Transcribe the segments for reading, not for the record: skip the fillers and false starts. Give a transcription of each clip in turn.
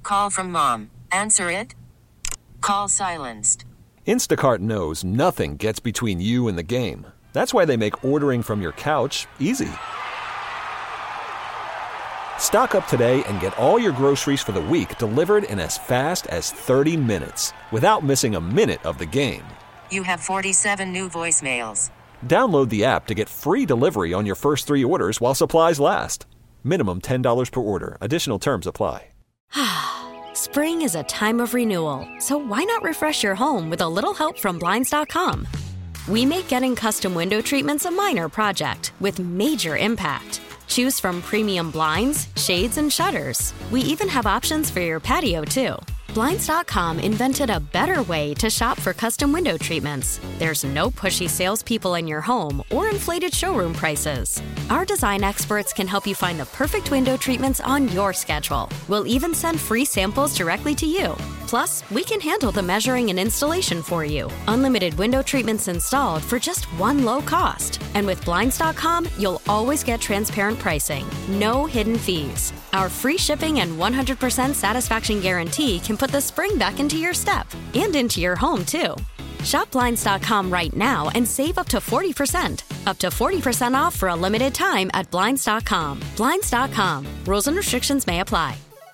Call from mom. Answer it. Call silenced. Instacart knows nothing gets between you and the game. That's why they make ordering from your couch easy. Stock up today and get all your groceries for the week delivered in as fast as 30 minutes without missing a minute of the game. You have 47 new voicemails. Download the app to get free delivery on your first 3 orders while supplies last. Minimum $10 per order. Additional terms apply. Spring is a time of renewal, so why not refresh your home with a little help from Blinds.com? We make getting custom window treatments a minor project with major impact. Choose from premium blinds, shades, and shutters. We even have options for your patio, too. Blinds.com invented a better way to shop for custom window treatments. There's no pushy salespeople in your home or inflated showroom prices. Our design experts can help you find the perfect window treatments on your schedule. We'll even send free samples directly to you. Plus, we can handle the measuring and installation for you. Unlimited window treatments installed for just one low cost. And with Blinds.com, you'll always get transparent pricing. No hidden fees. Our free shipping and 100% satisfaction guarantee can put the spring back into your step and into your home, too. Shop Blinds.com right now and save up to 40%. Up to 40% off for a limited time at Blinds.com. Blinds.com. Rules and restrictions may apply.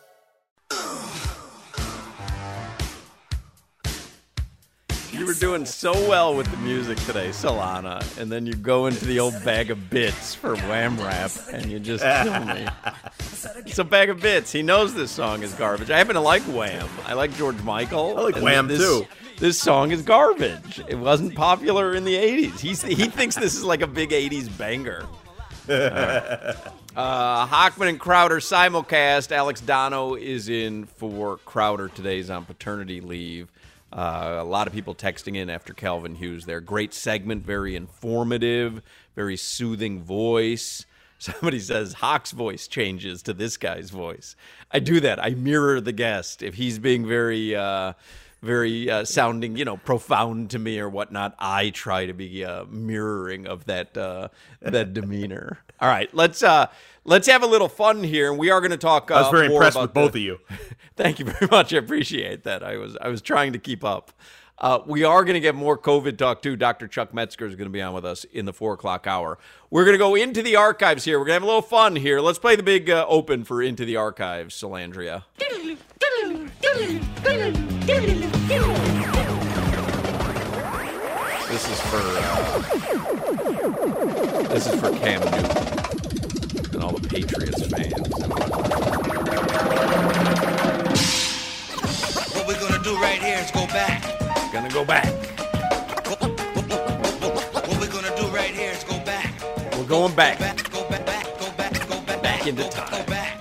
You were doing so well with the music today, Solana, and then you go into the old bag of bits for Wham Rap, and you just kill me. It's a bag of bits. He knows this song is garbage. I happen to like Wham. I like George Michael. I like Wham, too. This song is garbage. It wasn't popular in the 80s. He thinks this is like a big 80s banger. Hochman and Crowder simulcast. Alex Dono is in for Crowder today. He's on paternity leave. A lot of people texting in after Calvin Hughes there. Great segment, very informative, very soothing voice. Somebody says Hawk's voice changes to this guy's voice. I do that. I mirror the guest. If he's being very sounding, profound to me or whatnot, I try to be mirroring of that demeanor. All right, let's have a little fun here, and we are going to talk. I was very impressed with both of you. Thank you very much. I appreciate that. I was trying to keep up. We are going to get more COVID talk, too. Dr. Chuck Metzger is going to be on with us in the 4 o'clock hour. We're going to go into the archives here. We're going to have a little fun here. Let's play the big open for Into the Archives, Salandria. This is for Cam Newton and all the Patriots fans. What we're gonna do right here is go back. Gonna go back. What we're gonna do right here is go back. We're going back. Go back. Back into time. Go back.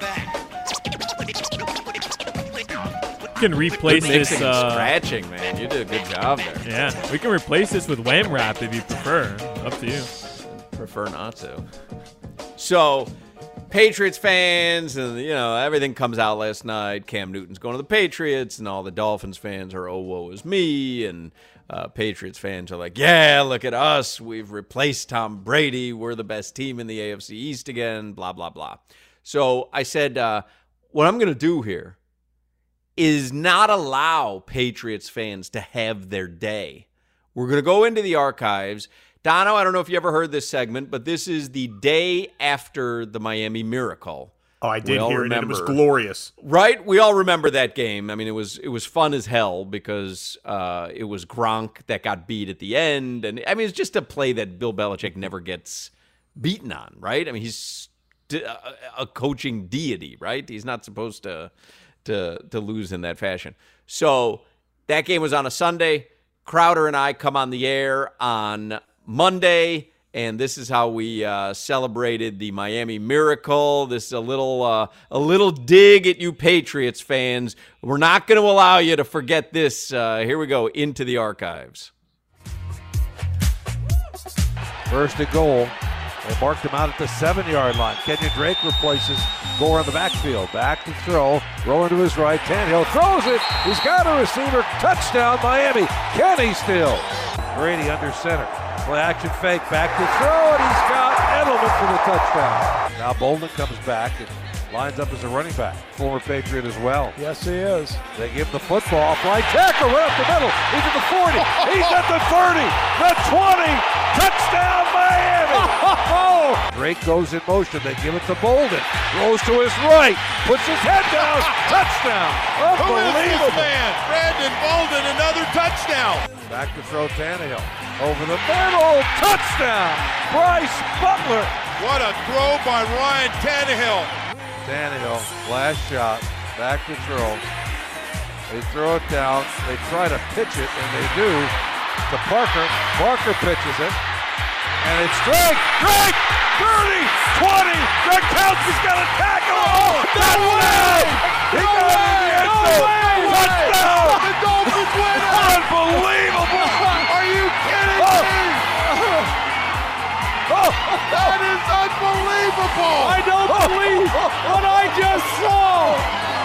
We can replace this. Scratching, man. You did a good job there. Yeah, we can replace this with Wham Rap if you prefer. Up to you. Prefer not to. So, Patriots fans, and everything comes out last night. Cam Newton's going to the Patriots, and all the Dolphins fans are, oh, woe is me, and Patriots fans are like, yeah, look at us. We've replaced Tom Brady. We're the best team in the AFC East again, blah, blah, blah. So I said, what I'm going to do here is not allow Patriots fans to have their day. We're going to go into the archives. Dono, I don't know if you ever heard this segment, but this is the day after the Miami Miracle. Oh, I did hear it, and it was glorious. Right? We all remember that game. I mean, it was fun as hell because it was Gronk that got beat at the end. And, I mean, it's just a play that Bill Belichick never gets beaten on, right? I mean, he's a coaching deity, right? He's not supposed to lose in that fashion. So that game was on a Sunday. Crowder and I come on the air on Monday, and this is how we celebrated the Miami Miracle. This is a little dig at you Patriots fans. We're not going to allow you to forget this. Here we go, into the archives. First and goal. They marked him out at the 7-yard line. Kenyon Drake replaces Gore in the backfield. Back to throw. Rolling to his right. Tannehill throws it. He's got a receiver. Touchdown, Miami. Can he still? Brady under center. Play action fake. Back to throw, and he's got Edelman for the touchdown. Now Bolden comes back and Lines up as a running back. Former Patriot as well. Yes, he is. They give him the football. Flying tackle right up the middle. He's at the 40. He's at the 30. The 20. Touchdown, Miami. Drake goes in motion. They give it to Bolden. Rolls to his right. Puts his head down. Touchdown. Unbelievable. Who is this man? Brandon Bolden, another touchdown. Back to throw Tannehill. Over the middle. Touchdown. Bryce Butler. What a throw by Ryan Tannehill. Tannehill, last shot, back to throw. They throw it down. They try to pitch it, and they do to Parker. Parker pitches it, and it's Drake. Drake, 30, 20. Gronkowski's got a tackle. Oh, no way! He got it in the end zone. Touchdown! The Dolphins win it. Unbelievable! Are you kidding me? That is unbelievable! I don't believe what I just saw!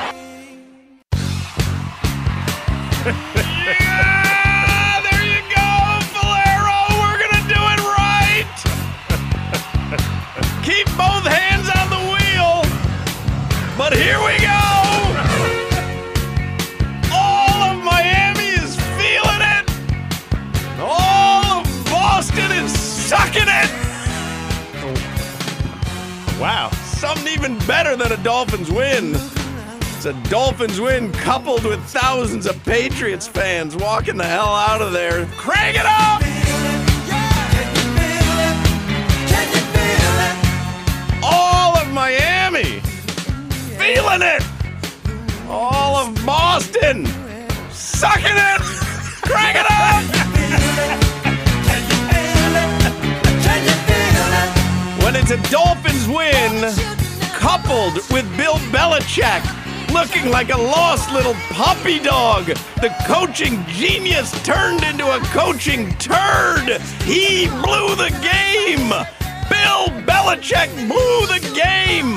Yeah! There you go, Valero! We're gonna do it right! Keep both hands on the wheel! But here we go! All of Miami is feeling it! All of Boston is sucking it! Wow. Something even better than a Dolphins win. It's a Dolphins win coupled with thousands of Patriots fans walking the hell out of there. Crank it up! All of Miami feeling it. All of Boston sucking it. Crank it up! When it's a Dolphins win, coupled with Bill Belichick looking like a lost little puppy dog, the coaching genius turned into a coaching turd. He blew the game. Bill Belichick blew the game.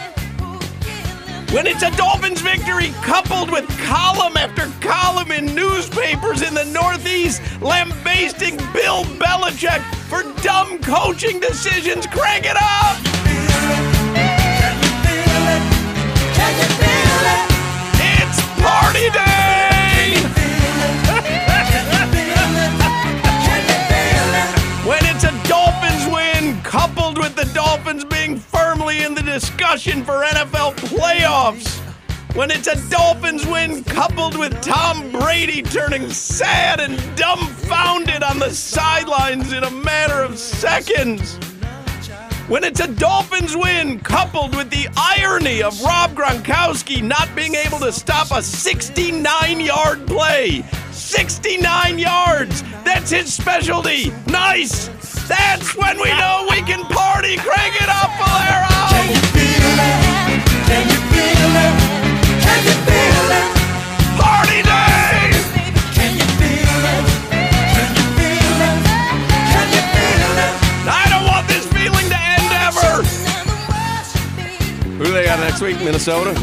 When it's a Dolphins victory coupled with column after column in newspapers in the Northeast lambasting Bill Belichick for dumb coaching decisions, crank it up! It's party day! When it's a Dolphins win coupled with the Dolphins being firmly in the discussion for NFL playoffs. When it's a Dolphins win coupled with Tom Brady turning sad and dumbfounded on the sidelines in a matter of seconds. When it's a Dolphins win coupled with the irony of Rob Gronkowski not being able to stop a 69-yard play. 69 yards! That's his specialty! Nice! That's when we know we can party! Crank it up, Valero! Can you feel it? Can you feel it? Can you feel it? Party day! Can you feel it? Can you feel it? Can you feel it? I don't want this feeling to end ever! Who do they got next week? Minnesota?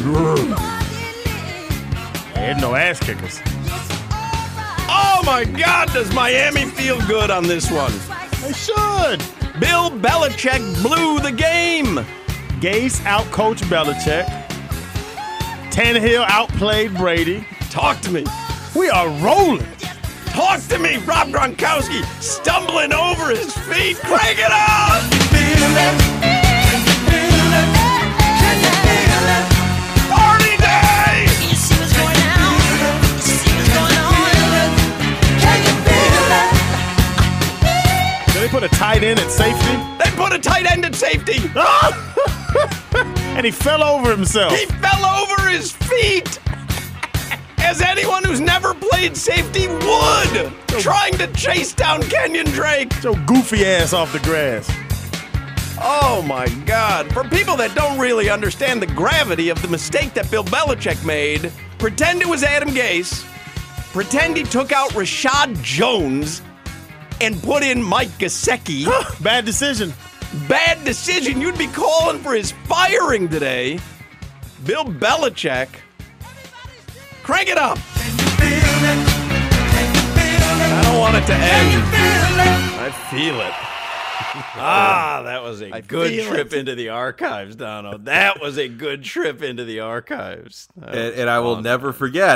They had no ass kickers. Oh my God, does Miami feel good on this one? They should. Bill Belichick blew the game. Gase outcoached Belichick. Tannehill outplayed Brady. Talk to me. We are rolling. Talk to me, Rob Gronkowski stumbling over his feet. Crank it up! Party day! You see what's going on? You see what's going on? Can you feel it? Did they put a tight end at safety? They put a tight end at safety. And he fell over himself. He fell over his feet. As anyone who's never played safety would, trying to chase down Kenyon Drake. So goofy ass off the grass. Oh my God. For people that don't really understand the gravity of the mistake that Bill Belichick made, pretend it was Adam Gase, pretend he took out Rashad Jones and put in Mike Gesicki. Bad decision. Bad decision. You'd be calling for his firing today. Bill Belichick. Crank it up. I don't want it to end. I feel it. That was a good trip into the archives, Dono. That was a good trip into the archives. And I will never forget,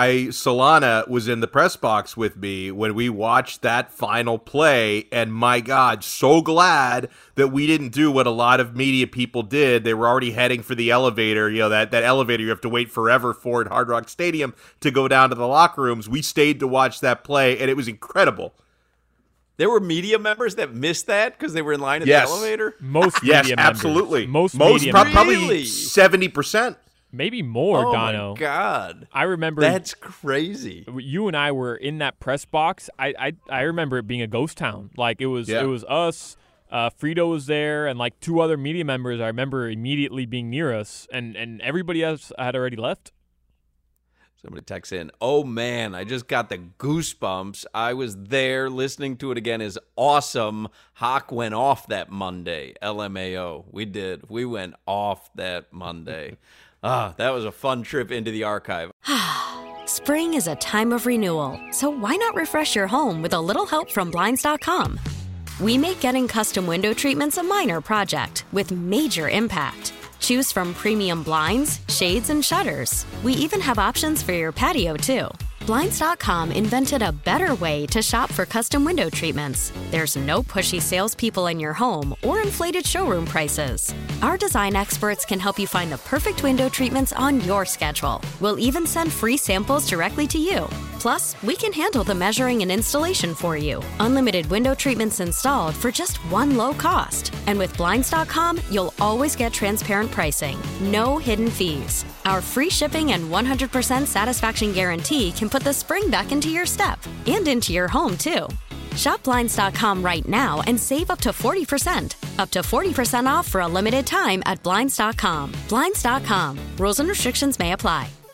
Solana was in the press box with me when we watched that final play, and my God, so glad that we didn't do what a lot of media people did. They were already heading for the elevator, that elevator you have to wait forever for at Hard Rock Stadium to go down to the locker rooms. We stayed to watch that play, and it was incredible. There were media members that missed that because they were in line at the elevator? Most media members. Absolutely. Most media members. Probably 70%. Maybe more, Dono. Oh, my God. I remember. That's crazy. You and I were in that press box. I remember it being a ghost town. Like, it was us, Frito was there, and like 2 other media members I remember immediately being near us, and everybody else had already left. Somebody texts in, oh, man, I just got the goosebumps. I was there. Listening to it again is awesome. Hawk went off that Monday. LMAO. We did. We went off that Monday. That was a fun trip into the archive. Spring is a time of renewal, so why not refresh your home with a little help from Blinds.com? We make getting custom window treatments a minor project with major impact. Choose from premium blinds, shades, and shutters. We even have options for your patio, too. Blinds.com invented a better way to shop for custom window treatments. There's no pushy salespeople in your home or inflated showroom prices. Our design experts can help you find the perfect window treatments on your schedule. We'll even send free samples directly to you. Plus, we can handle the measuring and installation for you. Unlimited window treatments installed for just one low cost. And with Blinds.com, you'll always get transparent pricing. No hidden fees. Our free shipping and 100% satisfaction guarantee can put the spring back into your step and into your home, too. Shop Blinds.com right now and save up to 40%. Up to 40% off for a limited time at Blinds.com. Blinds.com. Rules and restrictions may apply.